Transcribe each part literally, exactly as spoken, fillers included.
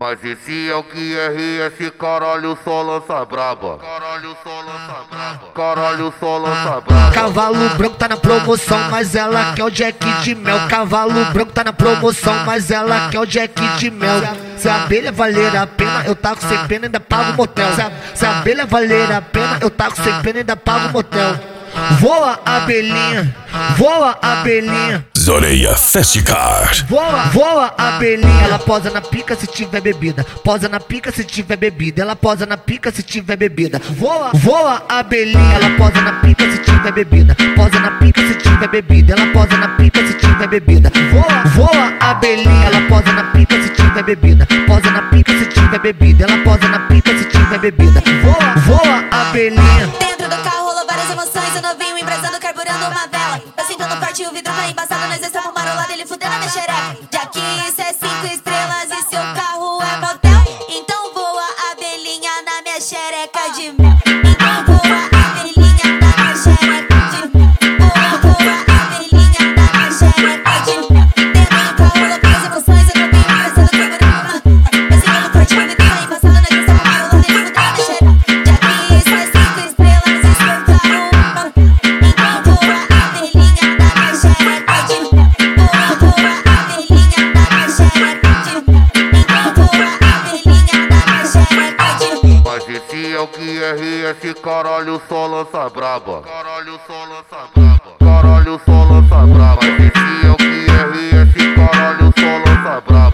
Mas esse é o Q R S, caralho, só lança braba. Caralho, só lança braba. Caralho, só lança braba. Cavalo branco tá na promoção, mas ela quer o Jack de mel. Cavalo branco tá na promoção, mas ela quer o Jack de mel. Se a abelha valer a pena, eu taco sem pena e ainda pago o motel. Se a, se a abelha valer a pena, eu taco sem pena e ainda pago o motel. Voa abelhinha, voa abelhinha. Zoreia Festicar. Voa, voa abelhinha. Ela posa na pica se tiver bebida. Posa na pica se tiver bebida. Ela posa na pica se tiver bebida. Voa, voa abelhinha. Ela posa na pica se tiver bebida. Posa na pica se tiver bebida. Ela posa na pica se tiver bebida. Voa, voa abelhinha. Ela posa na pica se tiver bebida. Posa na pica se tiver bebida. Ela posa na pica se tiver bebida. Voa, voa abelhinha. Dentro do carro rolou várias emoções. Eu novinho embrasando, carburando uma vela. Eu sentando forte, o vidro tá embaçado. Nós estamos marolados, ele fudendo a minha xereca. Já que isso é cinco estrelas e seu carro é motel, então voa abelhinha na minha xereca de mel. Então voa abelhinha na minha xereca de mel. Voa, voa abelhinha na minha xereca de mel. Dentro do carro rolou várias emoções. Eu novinho embrasando, carburando uma vela. Eu sentando forte, o vidro tá embaçado. Nós estamos marolados, ele fudendo a minha xereca. Já que isso é cinco estrelas e seu carro é motel, então voa abelhinha na minha xereca de mel. Voa, voa abelhinha na minha xereca de mel. Então voa abelhinha na minha xereca de mel. Mas esse é o Q R S, caralho, só lança braba. Caralho, só lança braba. Caralho, só lança braba. Mas esse é o Q R S, caralho, só lança braba.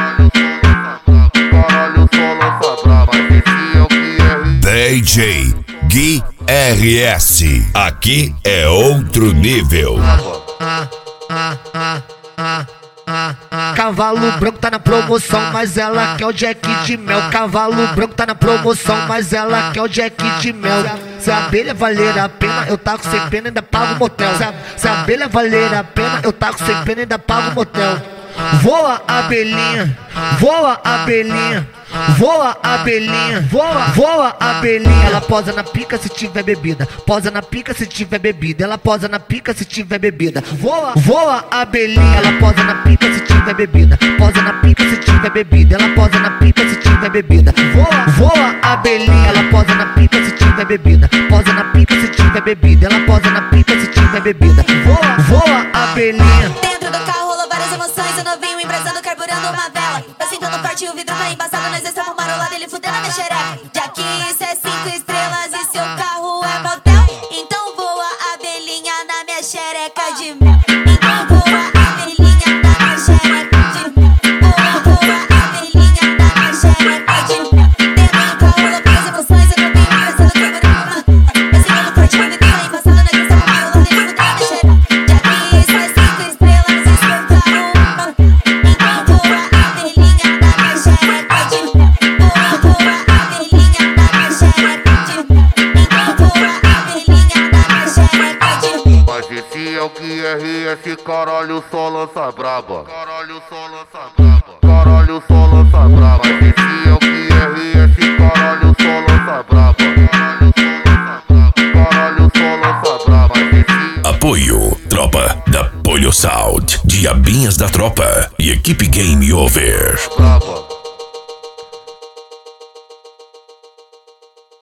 Caralho, só lança braba. Mas esse é o Q R S. D J Gui R S. Aqui é outro nível. Ah, ah, ah, ah, ah, ah. Cavalo branco tá na promoção, mas ela quer o Jack de mel. Cavalo branco tá na promoção, mas ela quer o Jack de mel. Se a abelha valer a pena, eu taco sem pena e ainda pago o motel. Se a, se a abelha valer a pena, eu taco sem pena e ainda pago o motel. Voa abelhinha, voa abelhinha. Voa abelhinha, voa, voa abelhinha. Ela posa na pica se tiver bebida. Posa na pica se tiver bebida. Ela posa na pica se tiver bebida. Voa, voa abelhinha. Ela posa na pica se tiver bebida. Posa na pica se tiver bebida. Ela posa na pica se tiver bebida. Voa, voa abelhinha. Ela posa na pica se tiver bebida. Posa na pica se tiver bebida. Ela posa na pica se tiver bebida. Voa, voa abelhinha. Dentro do carro rolou várias emoções. Eu novinho embrasando, carburando uma vela. Eu sentando forte, o vidro tá embaçado. Nós estamos marolados, ele fudendo a minha xereca. Já que isso é cinco estrelas e seu carro é motel, então voa abelhinha na minha xereca de mel. Então voa abelhinha na minha xereca de mel. Voa, voa abelhinha na minha xereca de mel. Dentro do carro rolou várias emoções. Eu novinho embrasando, carburando uma vela. Eu sentando forte, o vidro tá embaçado. Nós estamos marolados, ele fudendo a minha xereca. Já que isso é cinco estrelas e seu carro é motel, então voa abelhinha na minha xereca de mel. Voa, voa abelhinha na minha xereca de mel. Então voa abelhinha na minha xereca de mel. Mas esse é o Q R S, caralho, só lança braba. Caralho, só lança braba. Caralho, só lança braba. Mas esse é o Q R S, caralho, só lança braba. Caralho, só lança braba. Mas esse... Apoio Tropa da Polho Sound, Diabinhas da Tropa e equipe Game Over. Braba.